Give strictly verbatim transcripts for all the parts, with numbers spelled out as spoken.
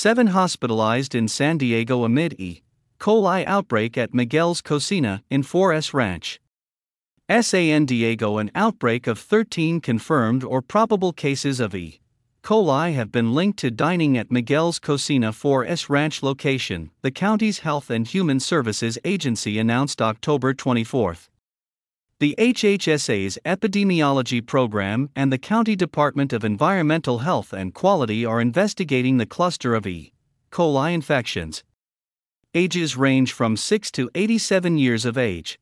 Seven hospitalized in San Diego amid E. coli outbreak at Miguel's Cocina in four S Ranch. San Diego. An outbreak of thirteen confirmed or probable cases of E. coli have been linked to dining at Miguel's Cocina four S Ranch location, the county's Health and Human Services Agency announced October twenty-fourth. The H H S A's epidemiology program and the County Department of Environmental Health and Quality are investigating the cluster of E. coli infections. Ages range from six to eighty-seven years of age.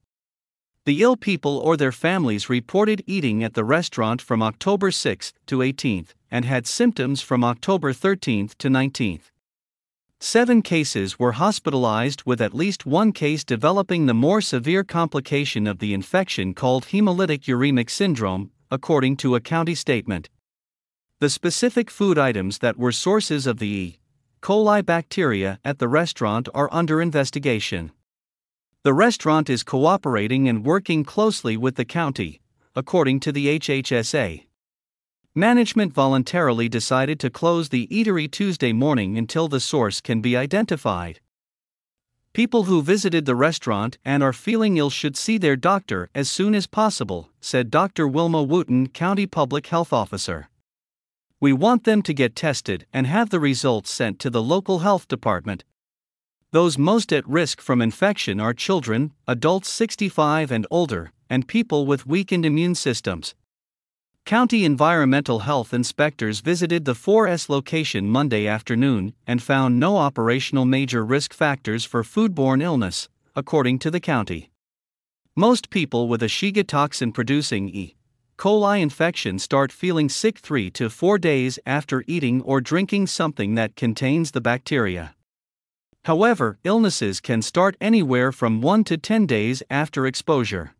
The ill people or their families reported eating at the restaurant from October sixth to eighteenth and had symptoms from October thirteenth to nineteenth. Seven cases were hospitalized, with at least one case developing the more severe complication of the infection called hemolytic uremic syndrome, according to a county statement. The specific food items that were sources of the E. coli bacteria at the restaurant are under investigation. The restaurant is cooperating and working closely with the county, according to the H H S A. Management voluntarily decided to close the eatery Tuesday morning until the source can be identified. People who visited the restaurant and are feeling ill should see their doctor as soon as possible, said Doctor Wilma Wooten, County Public Health Officer. We want them to get tested and have the results sent to the local health department. Those most at risk from infection are children, adults sixty-five and older, and people with weakened immune systems. County environmental health inspectors visited the four S location Monday afternoon and found no operational major risk factors for foodborne illness, according to the county. Most people with a Shiga toxin-producing E. coli infection start feeling sick three to four days after eating or drinking something that contains the bacteria. However, illnesses can start anywhere from one to ten days after exposure.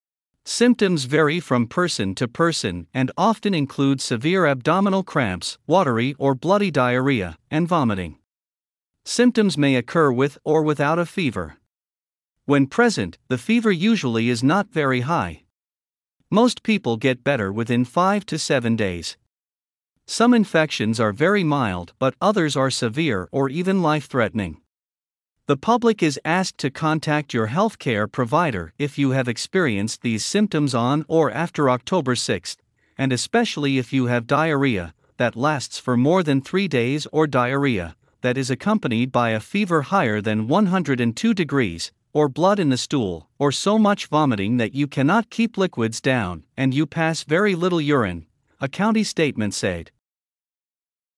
Symptoms vary from person to person and often include severe abdominal cramps, watery or bloody diarrhea, and vomiting. Symptoms may occur with or without a fever. When present, the fever usually is not very high. Most people get better within five to seven days. Some infections are very mild, but others are severe or even life-threatening. The public is asked to contact your healthcare provider if you have experienced these symptoms on or after October sixth, and especially if you have diarrhea that lasts for more than three days or diarrhea that is accompanied by a fever higher than one hundred two degrees, or blood in the stool, or so much vomiting that you cannot keep liquids down and you pass very little urine, a county statement said.